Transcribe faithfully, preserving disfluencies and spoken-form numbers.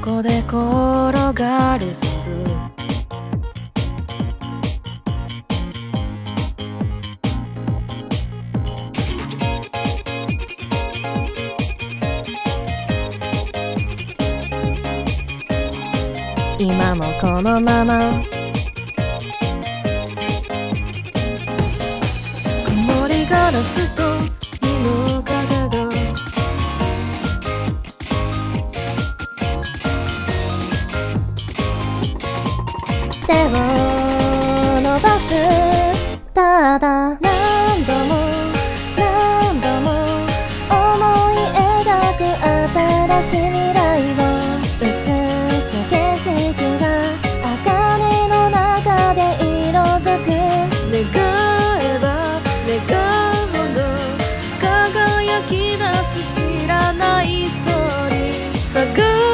こで転がる鈴今もこのまま曇りガラスと日の影が手を伸ばすただ何度も何度も思い描く新しい未来を映す景色が茜の中で色づく願えば願うほど輝き出す知らないストーリー探